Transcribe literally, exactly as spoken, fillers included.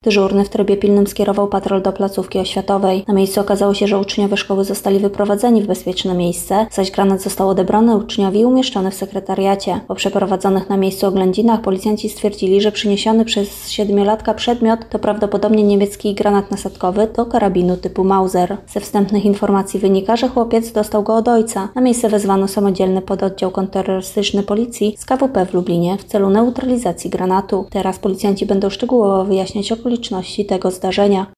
Dyżurny w trybie pilnym skierował patrol do placówki oświatowej. Na miejscu okazało się, że uczniowie szkoły zostali wyprowadzeni w bezpieczne miejsce, zaś granat został odebrany uczniowi i umieszczony w sekretariacie. Po przeprowadzonych na miejscu oględzinach policjanci stwierdzili, że przyniesiony przez siedmiolatka przedmiot to prawdopodobnie niemiecki granat nasadkowy do karabinu typu Mauser. Ze wstępnych informacji wynika, że chłopiec dostał go od ojca. Na miejsce wezwano samodzielny pododdział kontrterrorystyczny policji z K W P w Lublinie w celu neutralizacji granatu. Teraz policjanci będą szczegółowo wyjaśniać okoliczności tego zdarzenia.